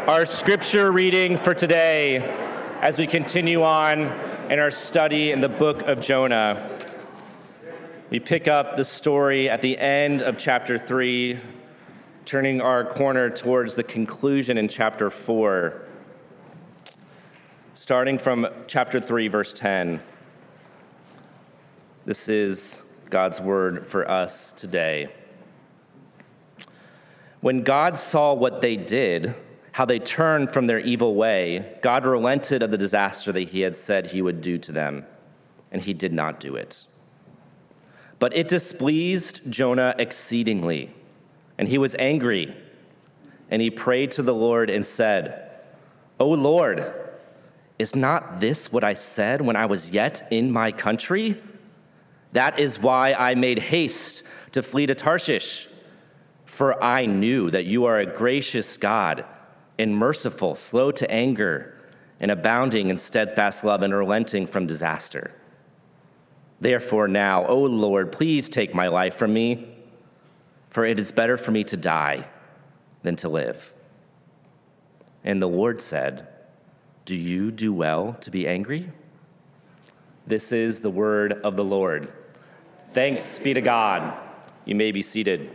Our scripture reading for today, as we continue on in our study in the book of Jonah, we pick up the story at the end of chapter 3, turning our corner towards the conclusion in chapter 4, starting from chapter 3, verse 10. This is God's word for us today. When God saw what they did, how they turned from their evil way, God relented of the disaster that he had said he would do to them, and he did not do it. But it displeased Jonah exceedingly, and he was angry, and he prayed to the Lord and said, "O Lord, is not this what I said when I was yet in my country? That is why I made haste to flee to Tarshish, for I knew that you are a gracious God, and merciful, slow to anger, and abounding in steadfast love and relenting from disaster. Therefore now, O Lord, please take my life from me, for it is better for me to die than to live." And the Lord said, "Do you do well to be angry?" This is the word of the Lord. Thanks be to God. You may be seated.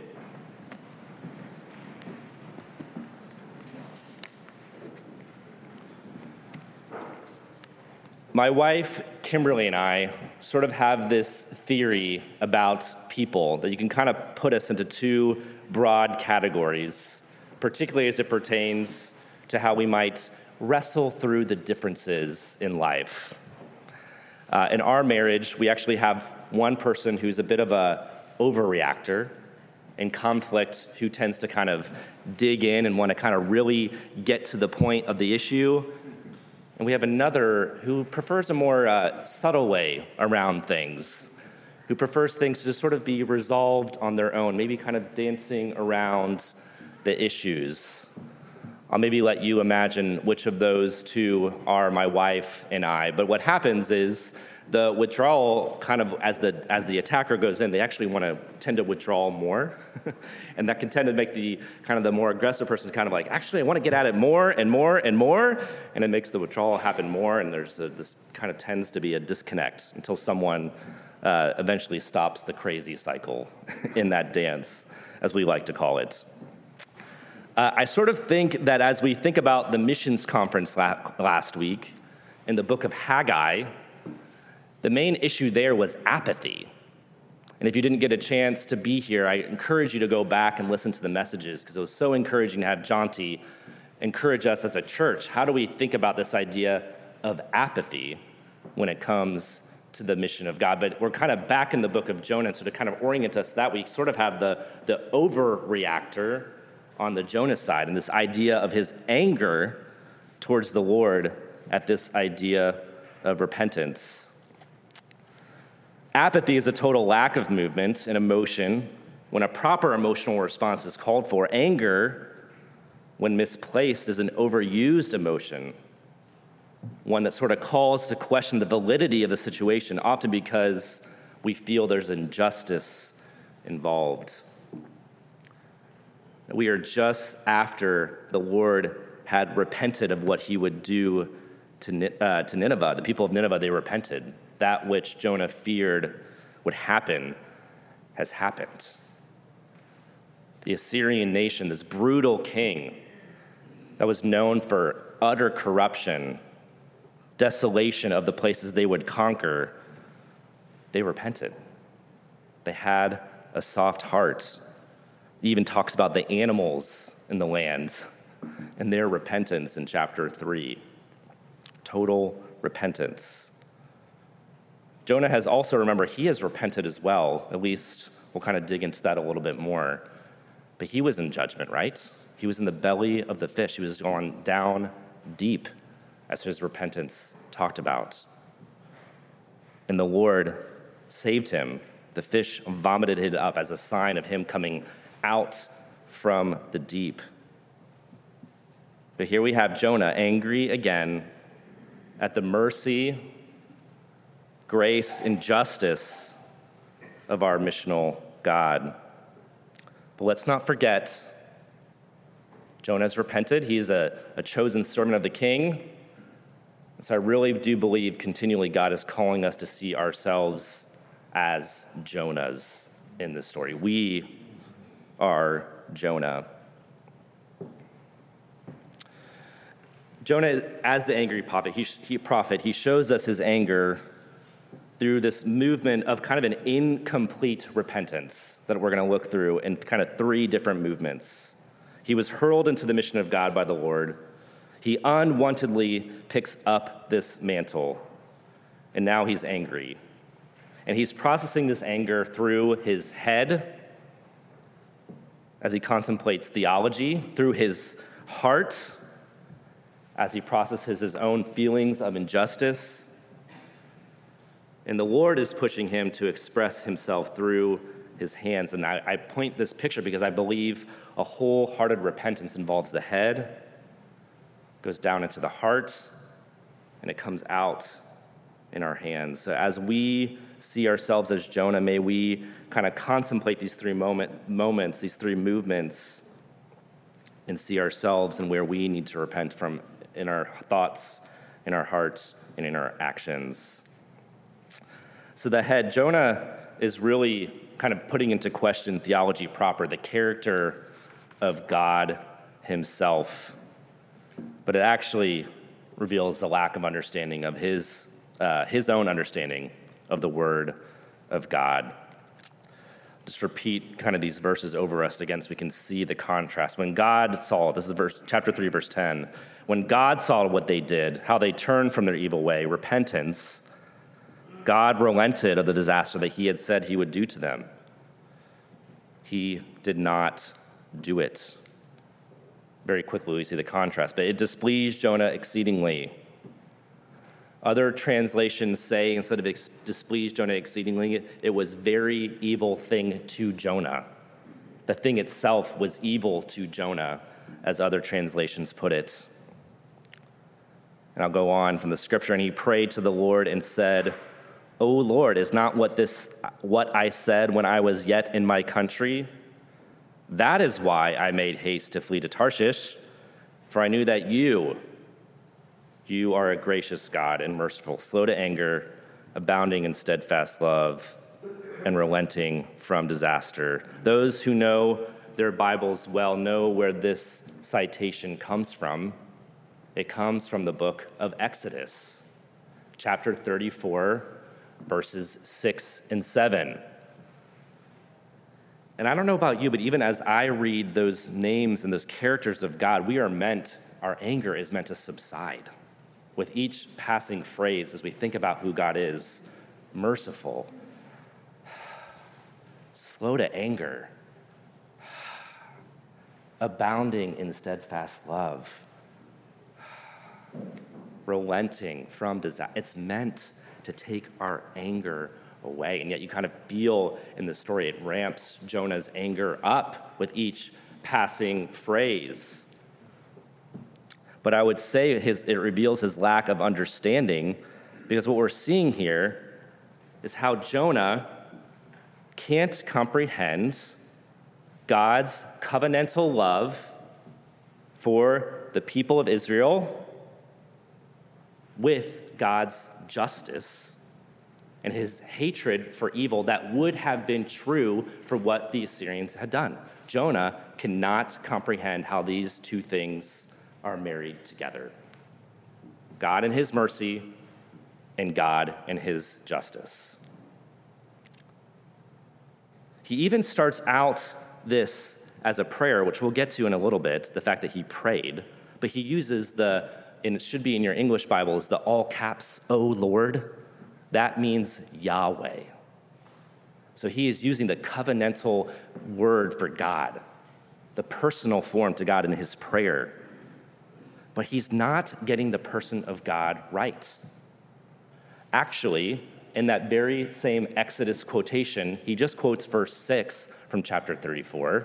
My wife, Kimberly, and I sort of have this theory about people that you can kind of put us into two broad categories, particularly as it pertains to how we might wrestle through the differences in life. In our marriage, we actually have one person who's a bit of a overreactor in conflict, who tends to kind of dig in and want to kind of really get to the point of the issue. And we have another who prefers a more subtle way around things, who prefers things to just sort of be resolved on their own, maybe kind of dancing around the issues. I'll maybe let you imagine which of those two are my wife and I. But what happens is the withdrawal, kind of as the attacker goes in, they actually want to tend to withdraw more. And that can tend to make the kind of the more aggressive person kind of like, actually, I want to get at it more and more and more. And it makes the withdrawal happen more. And there's this kind of tends to be a disconnect until someone eventually stops the crazy cycle in that dance, as we like to call it. I sort of think that as we think about the missions conference last week in the book of Haggai, the main issue there was apathy. And if you didn't get a chance to be here, I encourage you to go back and listen to the messages, because it was so encouraging to have Jonty encourage us as a church. How do we think about this idea of apathy when it comes to the mission of God? But we're kind of back in the book of Jonah, so to kind of orient us that week, sort of have the overreactor on the Jonah side, and this idea of his anger towards the Lord at this idea of repentance. Apathy is a total lack of movement and emotion when a proper emotional response is called for. Anger, when misplaced, is an overused emotion, one that sort of calls to question the validity of the situation, often because we feel there's injustice involved. We are just after the Lord had repented of what he would do to Nineveh. The people of Nineveh, they repented. That which Jonah feared would happen has happened. The Assyrian nation, this brutal king that was known for utter corruption, desolation of the places they would conquer, they repented. They had a soft heart. He even talks about the animals in the land and their repentance in chapter 3. Total repentance. Jonah has also, remember, he has repented as well. At least we'll kind of dig into that a little bit more. But he was in judgment, right? He was in the belly of the fish. He was going down deep, as his repentance talked about. And the Lord saved him. The fish vomited it up as a sign of him coming out from the deep. But here we have Jonah angry again at the mercy, grace, and justice of our missional God. But let's not forget, Jonah has repented. He's a chosen servant of the king. So I really do believe continually God is calling us to see ourselves as Jonahs in this story. We are Jonah. Jonah, as the angry prophet, he shows us his anger through this movement of kind of an incomplete repentance that we're going to look through in kind of three different movements. He was hurled into the mission of God by the Lord. He unwantedly picks up this mantle, and now he's angry. And he's processing this anger through his head as he contemplates theology, through his heart as he processes his own feelings of injustice. And the Lord is pushing him to express himself through his hands. And I point this picture because I believe a wholehearted repentance involves the head, goes down into the heart, and it comes out in our hands. So as we see ourselves as Jonah, may we kind of contemplate these three moments, these three movements, and see ourselves and where we need to repent from in our thoughts, in our hearts, and in our actions. So the head, Jonah is really kind of putting into question theology proper, the character of God himself. But it actually reveals a lack of understanding of his own understanding of the Word of God. Just repeat kind of these verses over us again so we can see the contrast. When God saw, this is chapter 3, verse 10, when God saw what they did, how they turned from their evil way, repentance, God relented of the disaster that he had said he would do to them. He did not do it. Very quickly we see the contrast, but it displeased Jonah exceedingly. Other translations say, instead of displeased Jonah exceedingly, it was very evil thing to Jonah. The thing itself was evil to Jonah, as other translations put it. And I'll go on from the scripture. And he prayed to the Lord and said, "O Lord, is not what I said when I was yet in my country? That is why I made haste to flee to Tarshish, for I knew that you are a gracious God and merciful, slow to anger, abounding in steadfast love, and relenting from disaster." Those who know their Bibles well know where this citation comes from. It comes from the book of Exodus, chapter 34, verses 6 and 7. And I don't know about you, but even as I read those names and those characters of God, our anger is meant to subside with each passing phrase as we think about who God is: merciful, slow to anger, abounding in steadfast love, relenting from disaster. It's meant to take our anger away. And yet you kind of feel in the story, it ramps Jonah's anger up with each passing phrase. But I would say it reveals his lack of understanding, because what we're seeing here is how Jonah can't comprehend God's covenantal love for the people of Israel with God's justice and his hatred for evil that would have been true for what the Assyrians had done. Jonah cannot comprehend how these two things are married together: God and his mercy, and God and his justice. He even starts out this as a prayer, which we'll get to in a little bit, the fact that he prayed, but he uses and it should be in your English Bibles, the all caps, "O Lord." That means Yahweh. So he is using the covenantal word for God, the personal form to God in his prayer. But he's not getting the person of God right. Actually, in that very same Exodus quotation, he just quotes verse 6 from chapter 34.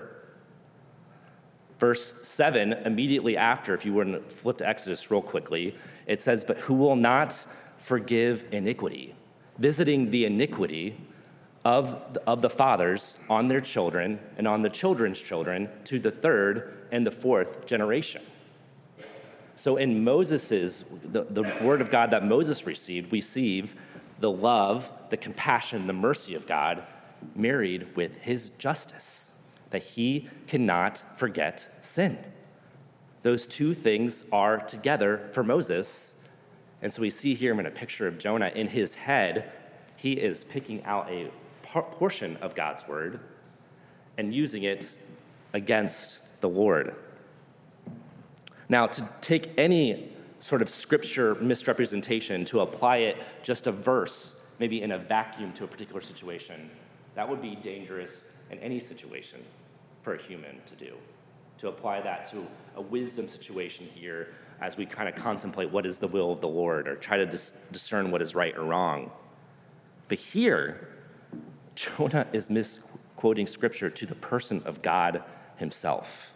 Verse 7, immediately after, if you were to flip to Exodus real quickly, it says, "But who will not forgive iniquity," visiting the iniquity of the fathers on their children and on the children's children to the third and the fourth generation. So in Moses's, the word of God that Moses received, we see the love, the compassion, the mercy of God married with his justice, that he cannot forget sin. Those two things are together for Moses. And so we see here in a picture of Jonah, in his head, he is picking out a portion of God's word and using it against the Lord. Now, to take any sort of scripture misrepresentation, to apply it just a verse, maybe in a vacuum to a particular situation, that would be dangerous in any situation for a human to do. To apply that to a wisdom situation here as we kind of contemplate what is the will of the Lord or try to discern what is right or wrong. But here, Jonah is misquoting scripture to the person of God himself.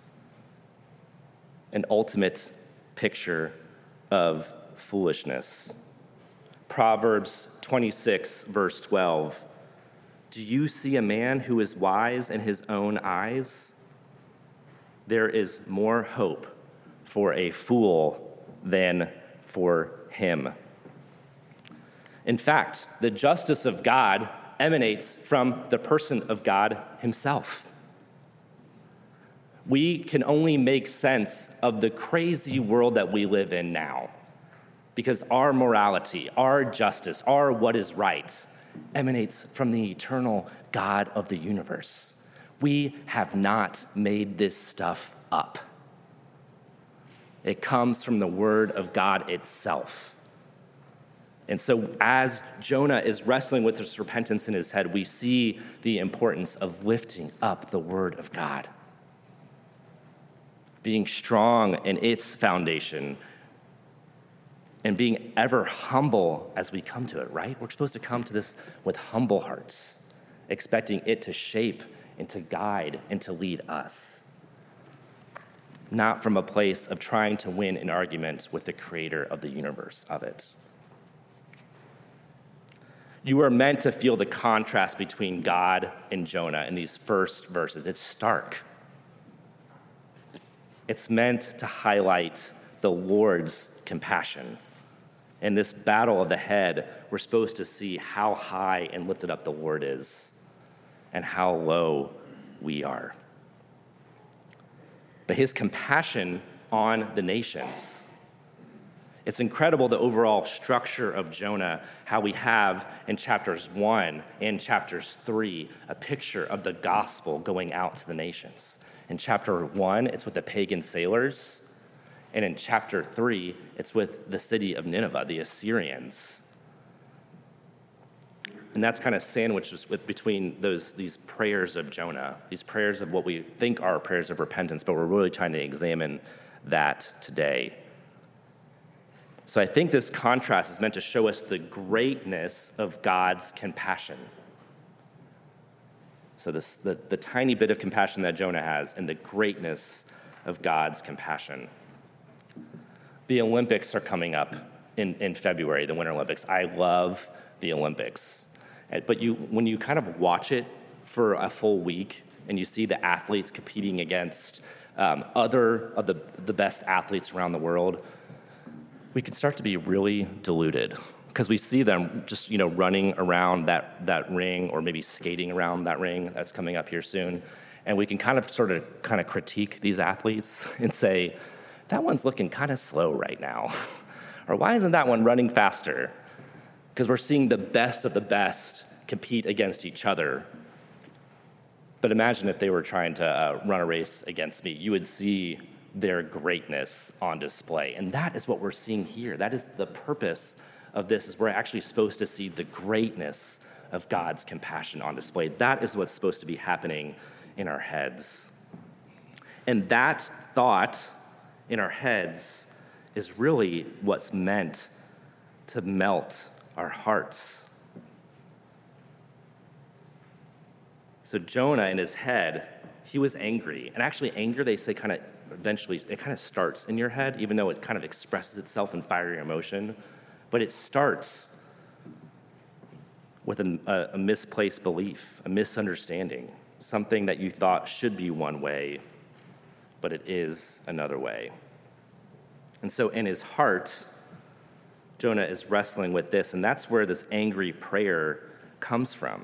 An ultimate picture of foolishness. Proverbs 26, verse 12. Do you see a man who is wise in his own eyes? There is more hope for a fool than for him. In fact, the justice of God emanates from the person of God himself. We can only make sense of the crazy world that we live in now because our morality, our justice, our what is right emanates from the eternal God of the universe. We have not made this stuff up. It comes from the word of God itself. And so as Jonah is wrestling with this repentance in his head, we see the importance of lifting up the word of God, being strong in its foundation, and being ever humble as we come to it, right? We're supposed to come to this with humble hearts, expecting it to shape and to guide and to lead us, not from a place of trying to win an argument with the creator of the universe of it. You are meant to feel the contrast between God and Jonah in these first verses. It's stark. It's meant to highlight the Lord's compassion. In this battle of the head, we're supposed to see how high and lifted up the Lord is and how low we are. But his compassion on the nations. It's incredible the overall structure of Jonah, how we have in chapters 1 and chapters 3 a picture of the gospel going out to the nations. In chapter 1, it's with the pagan sailors. And in chapter 3, it's with the city of Nineveh, the Assyrians. And that's kind of sandwiched between these prayers of Jonah, these prayers of what we think are prayers of repentance, but we're really trying to examine that today. So I think this contrast is meant to show us the greatness of God's compassion. So the tiny bit of compassion that Jonah has and the greatness of God's compassion. The Olympics are coming up in February, the Winter Olympics. I love the Olympics. But when you kind of watch it for a full week and you see the athletes competing against other of the best athletes around the world, we can start to be really deluded because we see them just running around that ring or maybe skating around that ring that's coming up here soon. And we can kind of critique these athletes and say, that one's looking kind of slow right now. Or why isn't that one running faster? Because we're seeing the best of the best compete against each other. But imagine if they were trying to run a race against me. You would see their greatness on display. And that is what we're seeing here. That is the purpose of this, is we're actually supposed to see the greatness of God's compassion on display. That is what's supposed to be happening in our heads. And that thought in our heads is really what's meant to melt our hearts. So Jonah in his head, he was angry. And actually anger, they say eventually, it kind of starts in your head, even though it kind of expresses itself in fiery emotion. But it starts with a misplaced belief, a misunderstanding, something that you thought should be one way, but it is another way. And so in his heart, Jonah is wrestling with this, and that's where this angry prayer comes from.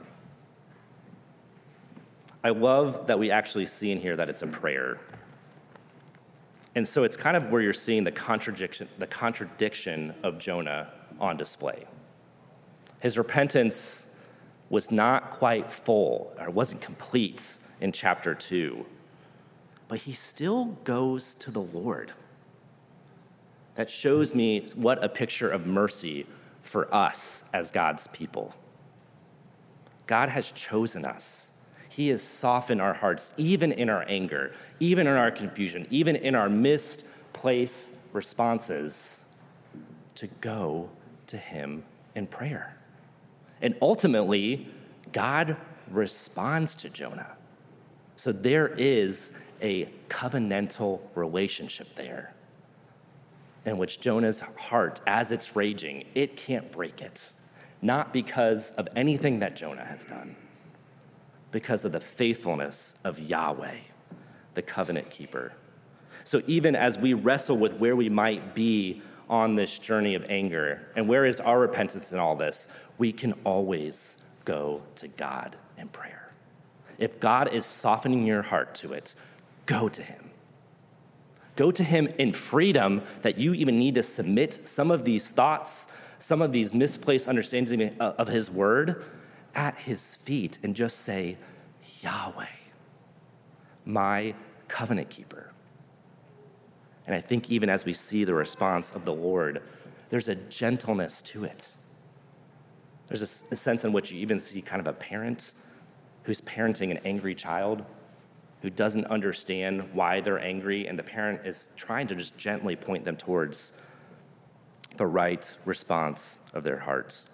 I love that we actually see in here that it's a prayer. And so it's kind of where you're seeing the contradiction of Jonah on display. His repentance was not quite full, or wasn't complete in chapter 2, but he still goes to the Lord. That shows me what a picture of mercy for us as God's people. God has chosen us. He has softened our hearts, even in our anger, even in our confusion, even in our misplaced responses, to go to him in prayer. And ultimately, God responds to Jonah. So there is a covenantal relationship there in which Jonah's heart, as it's raging, it can't break it. Not because of anything that Jonah has done, because of the faithfulness of Yahweh, the covenant keeper. So even as we wrestle with where we might be on this journey of anger, and where is our repentance in all this, we can always go to God in prayer. If God is softening your heart to it, go to him. Go to him in freedom that you even need to submit some of these thoughts, some of these misplaced understandings of his word at his feet, and just say, Yahweh, my covenant keeper. And I think even as we see the response of the Lord, there's a gentleness to it. There's a sense in which you even see kind of a parent who's parenting an angry child who doesn't understand why they're angry, and the parent is trying to just gently point them towards the right response of their hearts.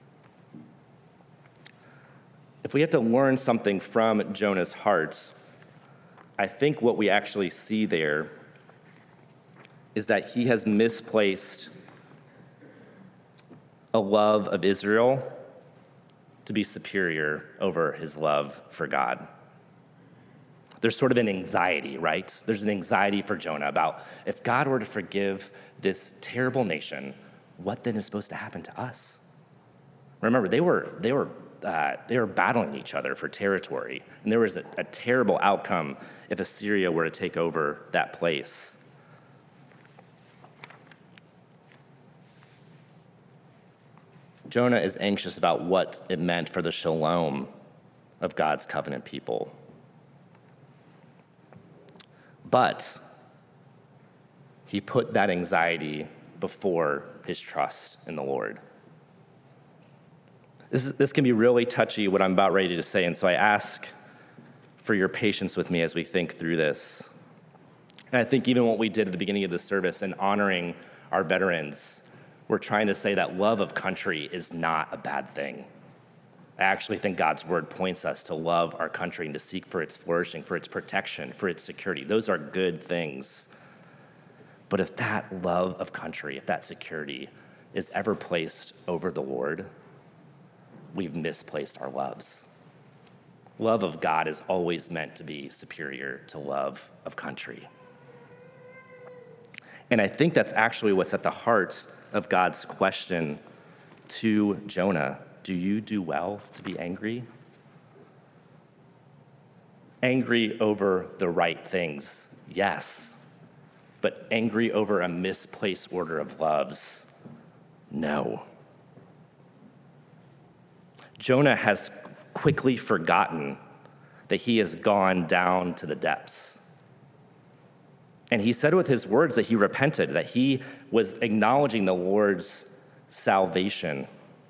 If we have to learn something from Jonah's heart, I think what we actually see there is that he has misplaced a love of Israel to be superior over his love for God. There's sort of an anxiety, right? There's an anxiety for Jonah about if God were to forgive this terrible nation, what then is supposed to happen to us? Remember, they were battling each other for territory, and there was a terrible outcome if Assyria were to take over that place. Jonah is anxious about what it meant for the shalom of God's covenant people. But he put that anxiety before his trust in the Lord. This can be really touchy, what I'm about ready to say, and so I ask for your patience with me as we think through this. And I think even what we did at the beginning of the service in honoring our veterans, we're trying to say that love of country is not a bad thing. I actually think God's word points us to love our country and to seek for its flourishing, for its protection, for its security. Those are good things. But if that love of country, if that security is ever placed over the Lord, we've misplaced our loves. Love of God is always meant to be superior to love of country. And I think that's actually what's at the heart of God's question to Jonah. Do you do well to be angry? Angry over the right things, yes. But angry over a misplaced order of loves, no. Jonah has quickly forgotten that he has gone down to the depths. And he said with his words that he repented, that he was acknowledging the Lord's salvation.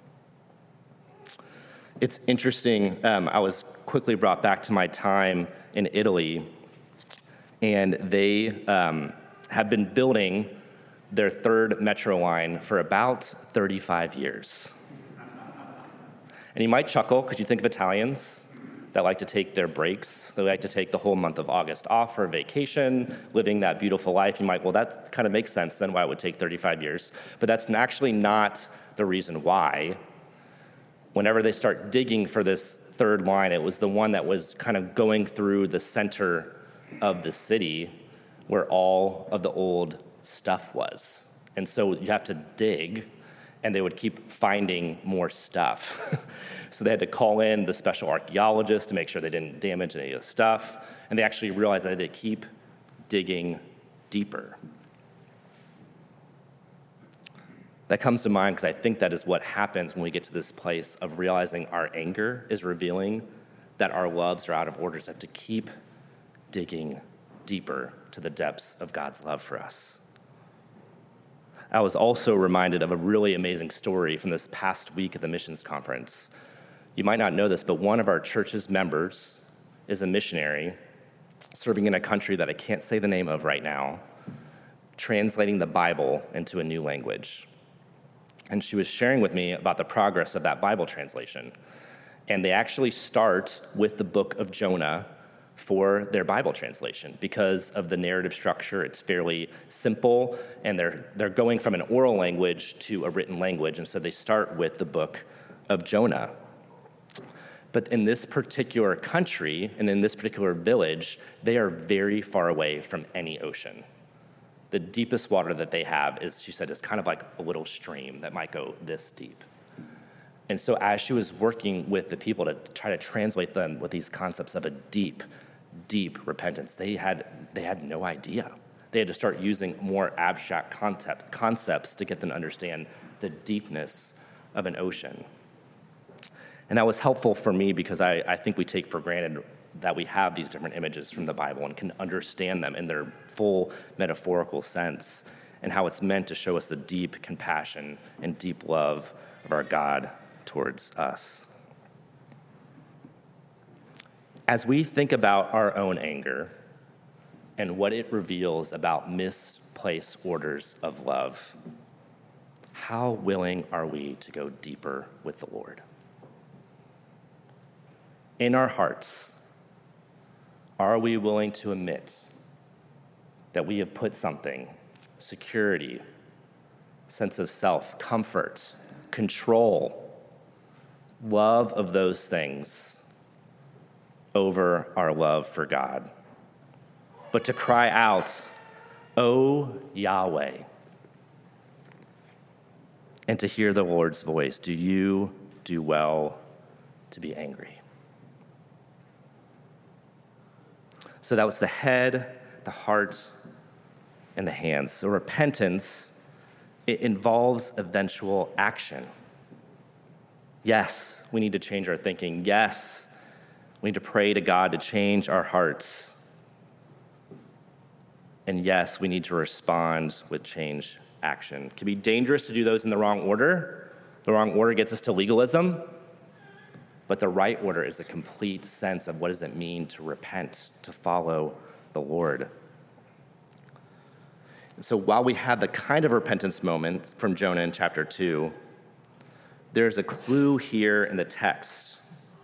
It's interesting, I was quickly brought back to my time in Italy, and they have been building their third metro line for about 35 years. And you might chuckle because you think of Italians that like to take their breaks. They like to take the whole month of August off for vacation, living that beautiful life. You might, well, that kind of makes sense then why it would take 35 years. But that's actually not the reason why. whenever they start digging for this third line, it was the one that was kind of going through the center of the city where all of the old stuff was. And so you have to dig, and they would keep finding more stuff. So they had to call in the special archaeologists to make sure they didn't damage any of the stuff. And they actually realized that they had to keep digging deeper. That comes to mind because I think that is what happens when we get to this place of realizing our anger is revealing that our loves are out of order. So we have to keep digging deeper to the depths of God's love for us. I was also reminded of a really amazing story from this past week at the missions conference. You might not know this, but one of our church's members is a missionary serving in a country that I can't say the name of right now, translating the Bible into a new language. And she was sharing with me about the progress of that Bible translation. And they actually start with the book of Jonah for their Bible translation because of the narrative structure. It's fairly simple, and they're going from an oral language to a written language, and so they start with the book of Jonah. But in this particular country and in this particular village, they are very far away from any ocean. The deepest water that they have is, she said, is kind of like a little stream that might go this deep. And so as she was working with the people to try to translate them with these concepts of a deep, deep repentance, they had no idea. They had to start using more abstract concepts to get them to understand the deepness of an ocean. And that was helpful for me because I think we take for granted that we have these different images from the Bible and can understand them in their full metaphorical sense and how it's meant to show us the deep compassion and deep love of our God towards us. As we think about our own anger and what it reveals about misplaced orders of love, how willing are we to go deeper with the Lord? In our hearts, are we willing to admit that we have put something, security, sense of self, comfort, control, love of those things over our love for God? But to cry out, "O Yahweh," and to hear the Lord's voice, "Do you do well to be angry?" So that was the head, the heart, and the hands. So repentance, it involves eventual action. Yes, we need to change our thinking. Yes, we need to pray to God to change our hearts. And yes, we need to respond with change action. It can be dangerous to do those in the wrong order. The wrong order gets us to legalism. But the right order is a complete sense of what does it mean to repent, to follow the Lord. So while we have the kind of repentance moment from Jonah in chapter 2, there's a clue here in the text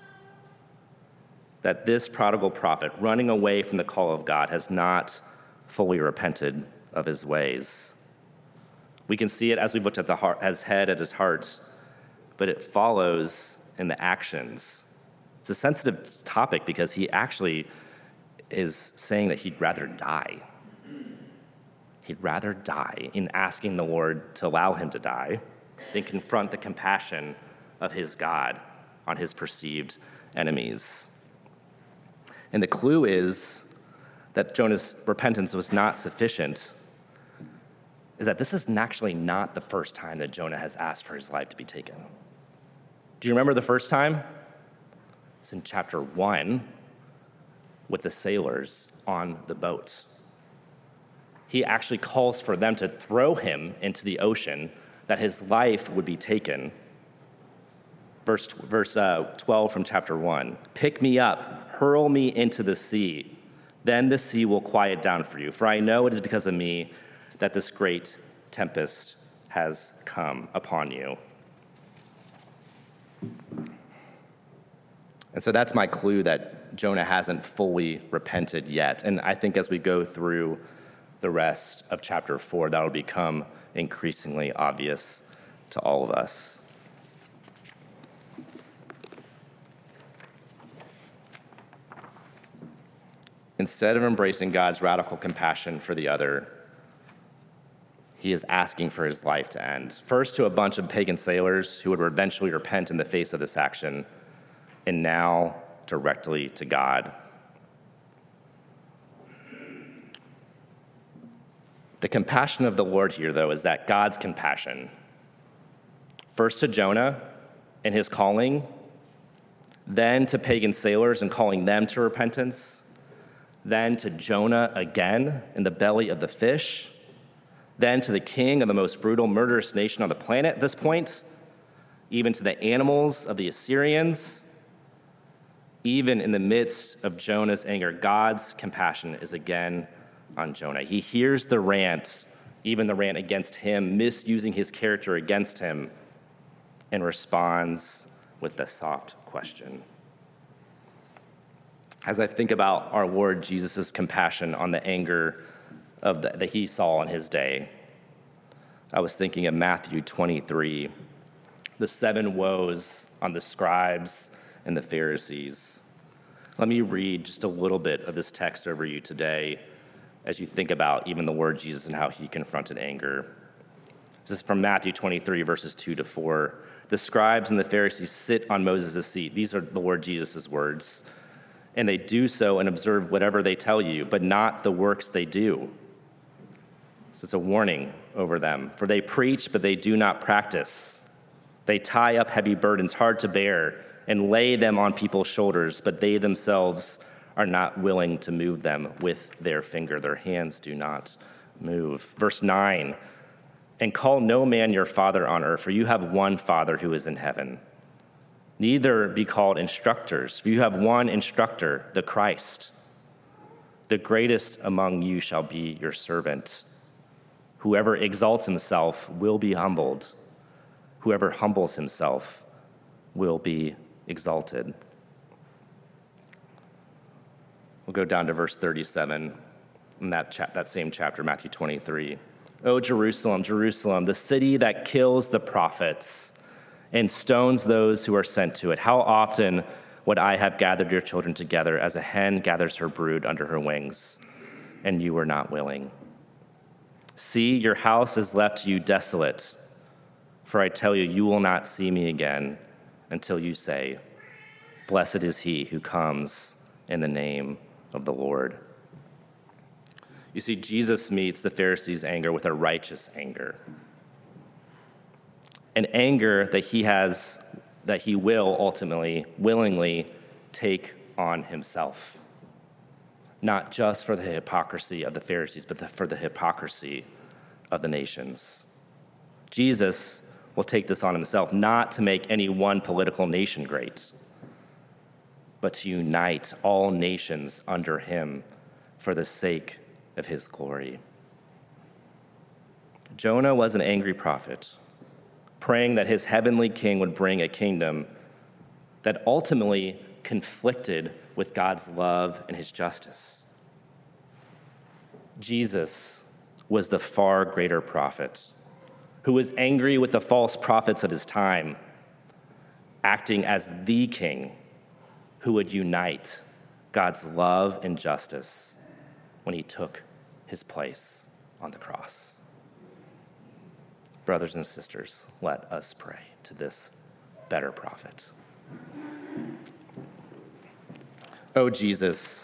that this prodigal prophet, running away from the call of God, has not fully repented of his ways. We can see it as we looked at his head, at his heart, but it follows in the actions. It's a sensitive topic because he actually is saying that he'd rather die. He'd rather die in asking the Lord to allow him to die than confront the compassion of his God on his perceived enemies. And the clue is that Jonah's repentance was not sufficient, is that this is actually not the first time that Jonah has asked for his life to be taken. Do you remember the first time? It's in chapter 1 with the sailors on the boat. He actually calls for them to throw him into the ocean, that his life would be taken. Verse 12 from chapter 1. "Pick me up, hurl me into the sea. Then the sea will quiet down for you, for I know it is because of me that this great tempest has come upon you." And so that's my clue that Jonah hasn't fully repented yet. And I think as we go through the rest of chapter 4, that will become increasingly obvious to all of us. Instead of embracing God's radical compassion for the other, he is asking for his life to end. First to a bunch of pagan sailors who would eventually repent in the face of this action, and now directly to God. The compassion of the Lord here, though, is that God's compassion. First to Jonah and his calling, then to pagan sailors and calling them to repentance, then to Jonah again in the belly of the fish, then to the king of the most brutal, murderous nation on the planet at this point, even to the animals of the Assyrians. Even in the midst of Jonah's anger, God's compassion is again on Jonah. He hears the rant, even the rant against him, misusing his character against him, and responds with the soft question. As I think about our Lord Jesus' compassion on the anger that he saw in his day, I was thinking of Matthew 23, the 7 woes on the scribes and the Pharisees. Let me read just a little bit of this text over you today as you think about even the Lord Jesus and how he confronted anger. This is from Matthew 23, verses 2-4. The scribes and the Pharisees sit on Moses' seat. These are the Lord Jesus' words. And they do so and observe whatever they tell you, but not the works they do. So it's a warning over them. For they preach, but they do not practice. They tie up heavy burdens hard to bear and lay them on people's shoulders, but they themselves are not willing to move them with their finger. Their hands do not move. Verse 9, and call no man your father on earth, for you have one Father who is in heaven. Neither be called instructors, for you have one instructor, the Christ. The greatest among you shall be your servant. Whoever exalts himself will be humbled. Whoever humbles himself will be exalted. We'll go down to verse 37 in that same chapter, Matthew 23. O Jerusalem, Jerusalem, the city that kills the prophets and stones those who are sent to it. How often would I have gathered your children together as a hen gathers her brood under her wings, and you were not willing. See, your house is left to you desolate, for I tell you, you will not see me again until you say, blessed is he who comes in the name of the Lord. You see, Jesus meets the Pharisees' anger with a righteous anger. An anger that he will ultimately, willingly take on himself. Not just for the hypocrisy of the Pharisees, but for the hypocrisy of the nations. Jesus will take this on himself, not to make any one political nation great, but to unite all nations under him for the sake of his glory. Jonah was an angry prophet, praying that his heavenly king would bring a kingdom that ultimately conflicted with God's love and his justice. Jesus was the far greater prophet who was angry with the false prophets of his time, acting as the king who would unite God's love and justice when he took his place on the cross. Brothers and sisters, let us pray to this better prophet. Oh, Jesus,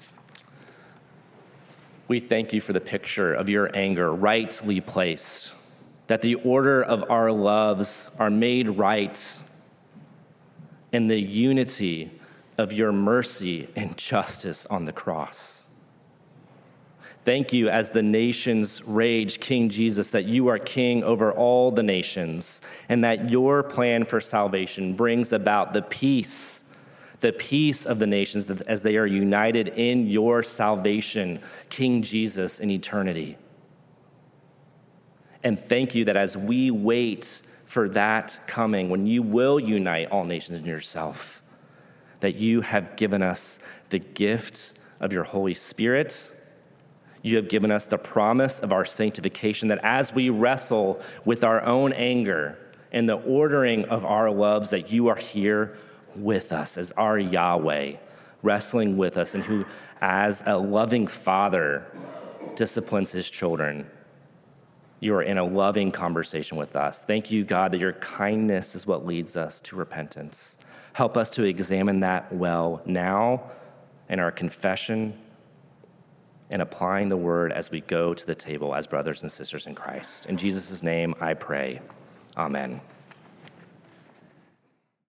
we thank you for the picture of your anger rightly placed, that the order of our loves are made right in the unity of your mercy and justice on the cross. Thank you, as the nations rage, King Jesus, that you are king over all the nations, and that your plan for salvation brings about the peace of the nations as they are united in your salvation, King Jesus, in eternity. And thank you that as we wait for that coming, when you will unite all nations in yourself, that you have given us the gift of your Holy Spirit. You have given us the promise of our sanctification, that as we wrestle with our own anger and the ordering of our loves, that you are here with us as our Yahweh, wrestling with us and who, as a loving father, disciplines his children. You are in a loving conversation with us. Thank you, God, that your kindness is what leads us to repentance. Help us to examine that well now in our confession and applying the word as we go to the table as brothers and sisters in Christ. In Jesus' name I pray. Amen.